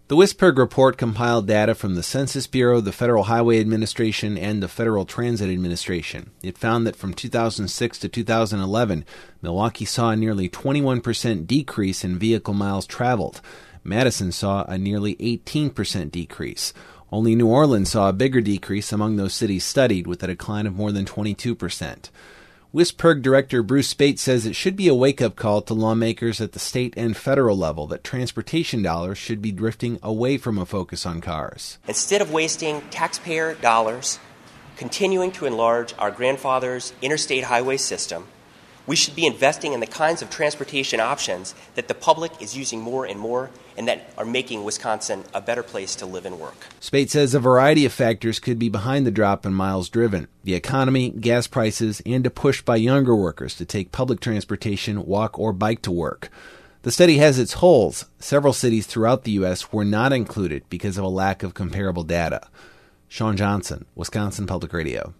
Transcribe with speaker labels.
Speaker 1: The WISPIRG report compiled data from the Census Bureau, the Federal Highway Administration, and the Federal Transit Administration. It found that from 2006 to 2011, Milwaukee saw a nearly 21% decrease in vehicle miles traveled. Madison saw a nearly 18% decrease. Only New Orleans saw a bigger decrease among those cities studied, with a decline of more than 22%. WISPIRG Director Bruce Speight says it should be a wake-up call to lawmakers at the state and federal level that transportation dollars should be drifting away from a focus on cars.
Speaker 2: Instead of wasting taxpayer dollars continuing to enlarge our grandfather's interstate highway system, we should be investing in the kinds of transportation options that the public is using more and more and that are making Wisconsin a better place to live and work.
Speaker 1: Speight says a variety of factors could be behind the drop in miles driven: the economy, gas prices, and a push by younger workers to take public transportation, walk, or bike to work. The study has its holes. Several cities throughout the U.S. were not included because of a lack of comparable data. Sean Johnson, Wisconsin Public Radio.